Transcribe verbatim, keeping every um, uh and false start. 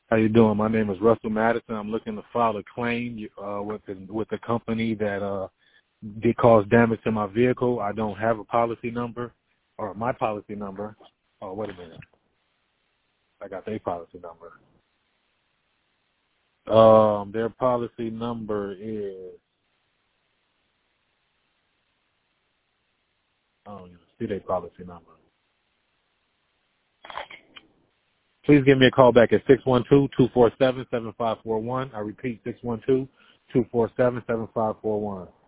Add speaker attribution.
Speaker 1: How you doing? My name is Russell Madison. I'm looking to file a claim uh, with the, with the company that uh, did cause damage to my vehicle. I don't have a policy number or my policy number. Oh, wait a minute. I got their policy number. Um, their policy number is, I don't even see their policy number. Please give me a call back at six one two, two four seven, seven five four one. I repeat, six one two, two four seven, seven five four one.